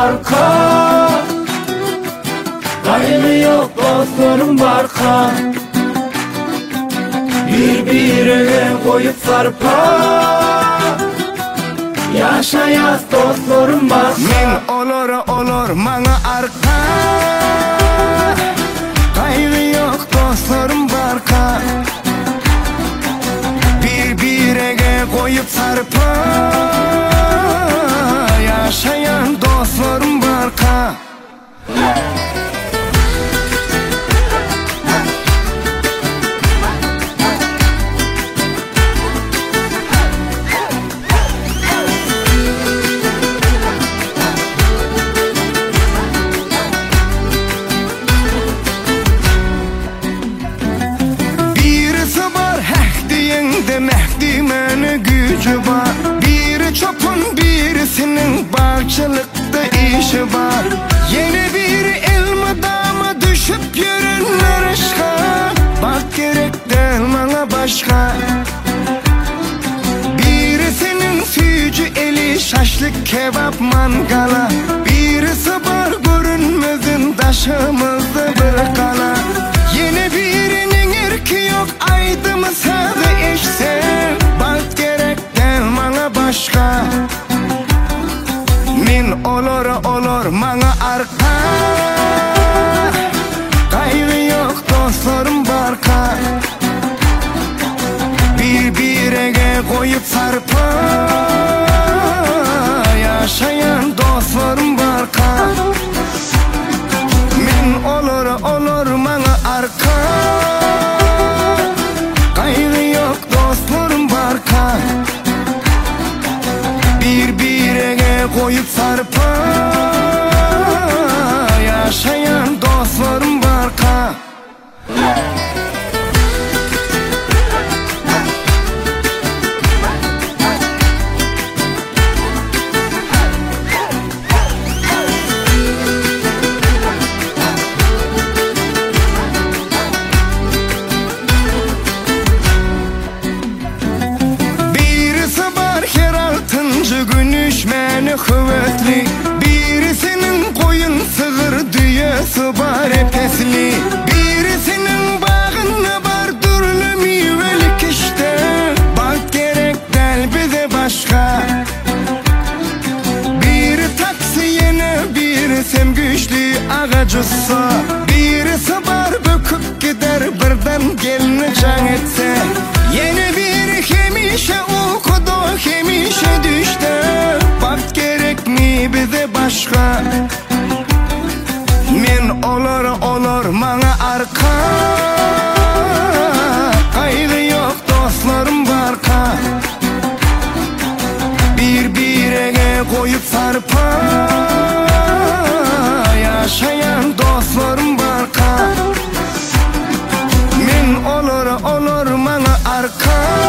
arka. Gayrı yok dostlarım barka. Birbirine koyup sarpa. Yaşayas dostlarım barka. Men olur mana arka. Gayrı yok dostlarım barka. Birbirine koyup sarpa. Yaşayan dostlarım barka. Mehdi meni gücü var. Biri çopun birisinin bağcılıkta işi var. Yeni bir elma dama düşüp yürünler aşka. Bak gerek değil bana başka. Birisinin sücü eli şaşlık kebap mangala. Birisi var görünmezin taşımızda bir kala. Yeni birinin erki yok aydı mı sadı eşse. Bak gerek değil bana başka. Men olur bana arka. Gayrı yok dostlarım barka. Birbirine koyup sarpa. Yaşayan dostlarım barka. Men olur bana arka. Gayrı yok dostlarım barka. Birbirine koyup sarpa. Yaşayan dostlarım barka. Meni kuvvetli. Birisinin koyun sığır düyesi var epesli. Birisinin bağında var durlu meyvelik işte. Bak gerek değil bize başka. Biri taksi yine birisi güçlü ağacısı. Birisi var büküp gider birden gelini can etse. Yeni bir hemişe okudu hemişe düştü. Bak gerek mi bize başka. Men olur bana arka. Gayrı yok dostlarım barka. Birbirine koyup sarpa. Yaşayan dostlarım barka. Men olur bana arka.